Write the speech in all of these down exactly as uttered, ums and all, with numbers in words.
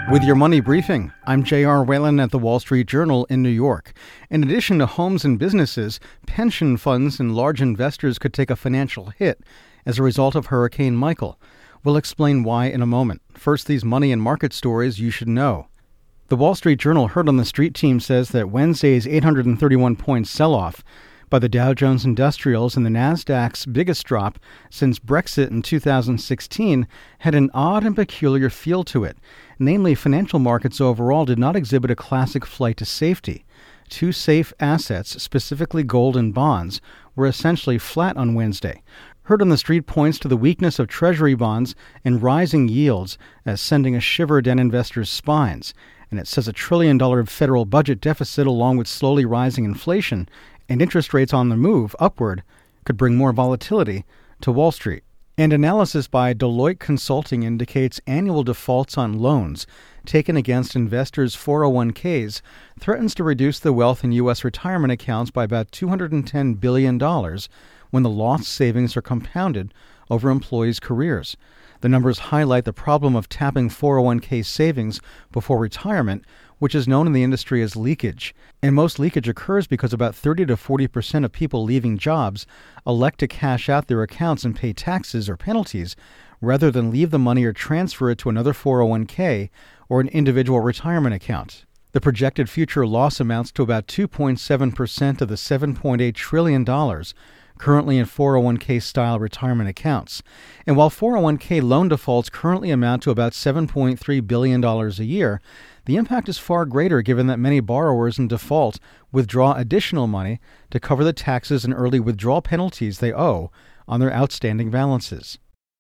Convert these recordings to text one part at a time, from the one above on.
With your money briefing, I'm J R. Whalen at the Wall Street Journal in New York. In addition to homes and businesses, pension funds and large investors could take a financial hit as a result of Hurricane Michael. We'll explain why in a moment. First, these money and market stories you should know. The Wall Street Journal Heard on the Street team says that Wednesday's eight hundred thirty-one point sell-off by the Dow Jones Industrials and the Nasdaq's biggest drop since Brexit in two thousand sixteen had an odd and peculiar feel to it. Namely, financial markets overall did not exhibit a classic flight to safety. Two safe assets, specifically gold and bonds, were essentially flat on Wednesday. Heard on the Street points to the weakness of Treasury bonds and rising yields as sending a shiver down investors' spines. And it says a trillion dollar federal budget deficit along with slowly rising inflation and interest rates on the move upward could bring more volatility to Wall Street. And analysis by Deloitte Consulting indicates annual defaults on loans taken against investors' four oh one k's threatens to reduce the wealth in U S retirement accounts by about two hundred ten billion dollars when the lost savings are compounded over employees' careers. The numbers highlight the problem of tapping four oh one k savings before retirement, which is known in the industry as leakage. And most leakage occurs because about thirty to forty percent of people leaving jobs elect to cash out their accounts and pay taxes or penalties rather than leave the money or transfer it to another four oh one k or an individual retirement account. The projected future loss amounts to about two point seven percent of the seven point eight trillion dollars currently in four oh one k-style retirement accounts. And while four oh one k loan defaults currently amount to about seven point three billion dollars a year, the impact is far greater given that many borrowers in default withdraw additional money to cover the taxes and early withdrawal penalties they owe on their outstanding balances.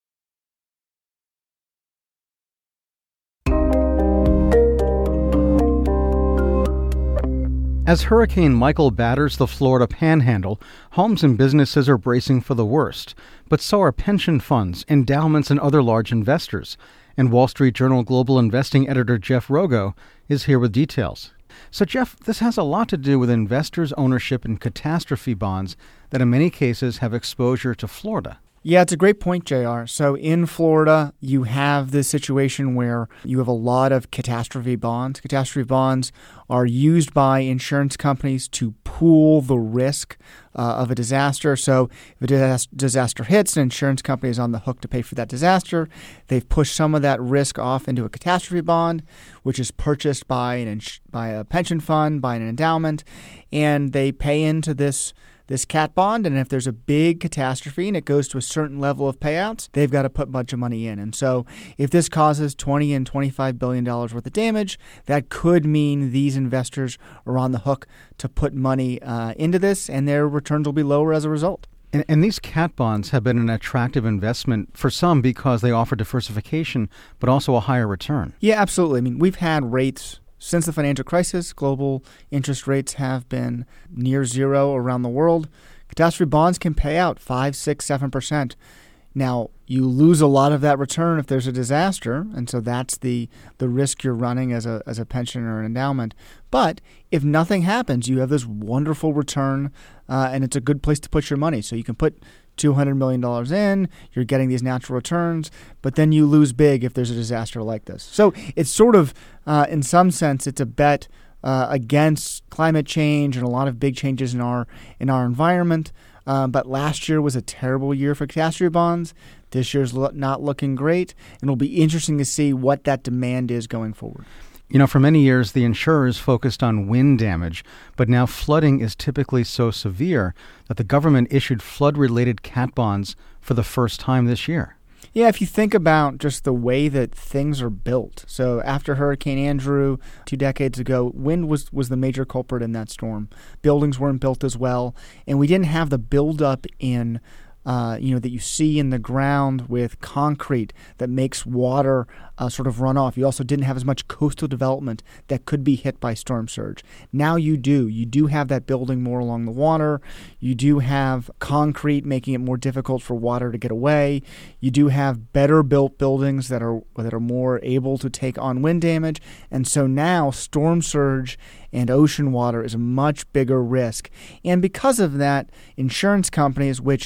As Hurricane Michael batters the Florida Panhandle, homes and businesses are bracing for the worst, but so are pension funds, endowments, and other large investors. And Wall Street Journal Global Investing editor Jeff Rogo is here with details. So, Jeff, this has a lot to do with investors' ownership in catastrophe bonds that in many cases have exposure to Florida. Yeah, it's a great point, J R. So in Florida, you have this situation where you have a lot of catastrophe bonds. Catastrophe bonds are used by insurance companies to pool the risk uh, of a disaster. So if a dis- disaster hits, an insurance company is on the hook to pay for that disaster. They've pushed some of that risk off into a catastrophe bond, which is purchased by an ins- by a pension fund, by an endowment, and they pay into this this cat bond, and if there's a big catastrophe and it goes to a certain level of payouts, they've got to put a bunch of money in. And so if this causes twenty and twenty-five billion dollars worth of damage, that could mean these investors are on the hook to put money uh, into this, and their returns will be lower as a result. And, and these cat bonds have been an attractive investment for some because they offer diversification, but also a higher return. Yeah, absolutely. I mean, we've had rates since the financial crisis. Global interest rates have been near zero around the world. Catastrophe bonds can pay out five, six, seven percent. Now, you lose a lot of that return if there's a disaster, and so that's the the risk you're running as a as a pension or an endowment. But if nothing happens, you have this wonderful return, uh, and it's a good place to put your money. So you can put two hundred million dollars in, you're getting these natural returns, but then you lose big if there's a disaster like this. So it's sort of, uh, in some sense, it's a bet uh, against climate change and a lot of big changes in our in our environment. Uh, but last year was a terrible year for catastrophe bonds. This year's lo- not looking great, and it'll be interesting to see what that demand is going forward. You know, for many years, the insurers focused on wind damage, but now flooding is typically so severe that the government issued flood-related cat bonds for the first time this year. Yeah, if you think about just the way that things are built. So after Hurricane Andrew two decades ago, wind was, was the major culprit in that storm. Buildings weren't built as well, and we didn't have the buildup in Uh, you know, that you see in the ground with concrete that makes water uh, sort of run off. You also didn't have as much coastal development that could be hit by storm surge. Now you do. You do have that building more along the water. You do have concrete making it more difficult for water to get away. You do have better built buildings that are that are more able to take on wind damage. And so now storm surge and ocean water is a much bigger risk. And because of that, insurance companies, which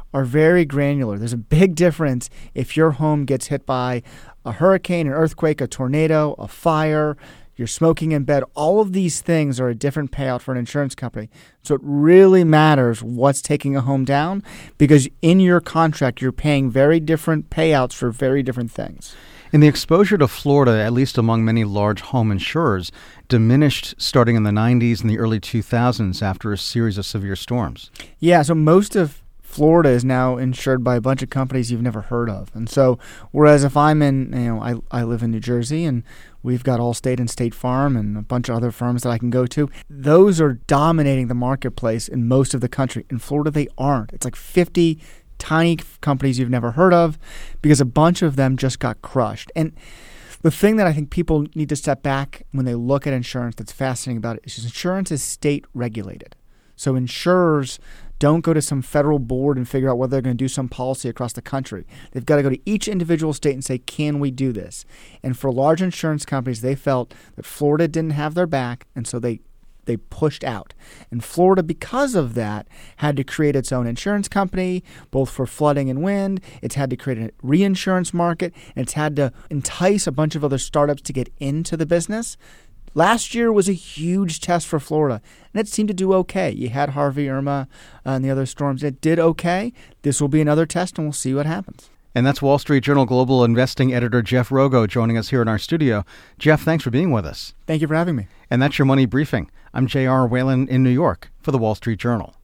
are very granular. There's a big difference if your home gets hit by a hurricane, an earthquake, a tornado, a fire, you're smoking in bed. All of these things are a different payout for an insurance company. So it really matters what's taking a home down, because in your contract, you're paying very different payouts for very different things. And the exposure to Florida, at least among many large home insurers, diminished starting in the nineties and the early two thousands after a series of severe storms. Yeah, so most of Florida is now insured by a bunch of companies you've never heard of. And so, whereas if I'm in, you know, I, I live in New Jersey and we've got Allstate and State Farm and a bunch of other firms that I can go to, those are dominating the marketplace in most of the country. In Florida, they aren't. It's like fifty tiny companies you've never heard of because a bunch of them just got crushed. And the thing that I think people need to step back when they look at insurance that's fascinating about it is insurance is state regulated. So insurers don't go to some federal board and figure out whether they're going to do some policy across the country. They've got to go to each individual state and say, can we do this? And for large insurance companies, they felt that Florida didn't have their back, and so they they pushed out. And Florida, because of that, had to create its own insurance company, both for flooding and wind. It's had to create a reinsurance market, and it's had to entice a bunch of other startups to get into the business. Last year was a huge test for Florida, and it seemed to do okay. You had Harvey, Irma, uh, and the other storms. It did okay. This will be another test, and we'll see what happens. And that's Wall Street Journal Global Investing Editor Jeff Rogo joining us here in our studio. Jeff, thanks for being with us. Thank you for having me. And that's your Money Briefing. I'm J R. Whalen in New York for the Wall Street Journal.